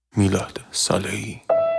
میلاد صالحی.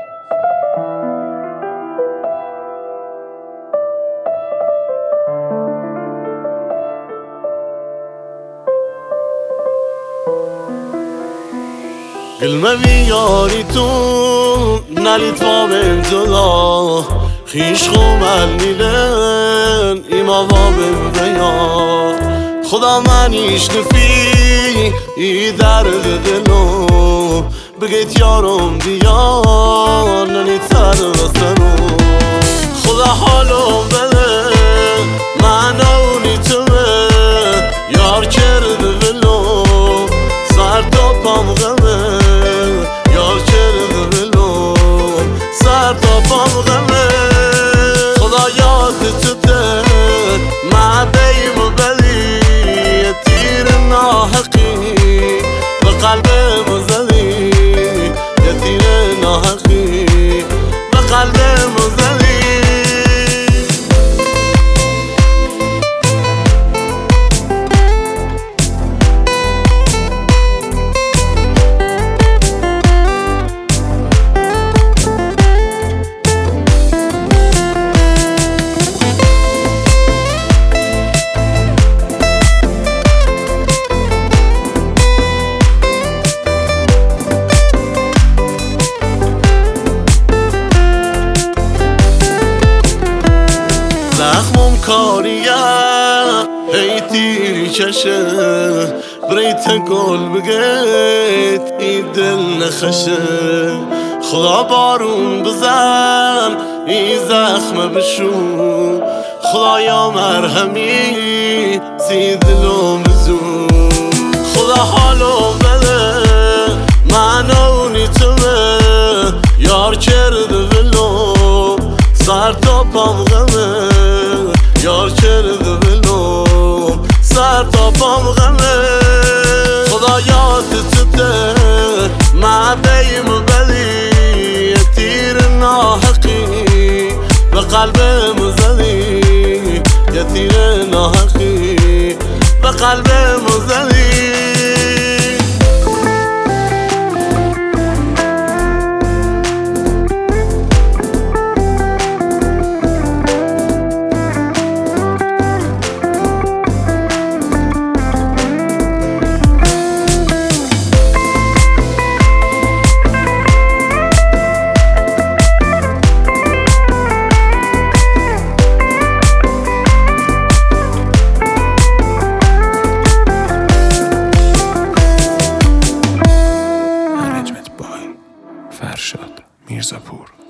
قلما میاری تو نلیت با من جدا خیش خومل میلن ایما با من بیا خدا منیش نفی ای درد دلو بگیت یارم بیا نلیت سر بسنو خدا حالم بده من اونی توه یار کرده ولو سر تا پام غمه یار کرده ولو سر تا پام غمه خدا یاد تو ده من بیم و بلی یه تیر ناحقی به قلبم زدی یه تیر ناحقی به قلبم زدی زخمم کاریه هی تیری چشه بریت گل بگیت ای دل نخشه خدا بارون بزن ای زخم بشو خدایا مرهمی سی دلم بزو خدا حالو بده من اونی توه یار کرده ولو سر تا پام غمه یار کرده ولو سر تا پام غمه خدا یاد تو ده من بیم و بلی یه تیر ناحقی به قلبم زدی یه تیر ناحقی به قلبم زدی فرشاد میرزاپور.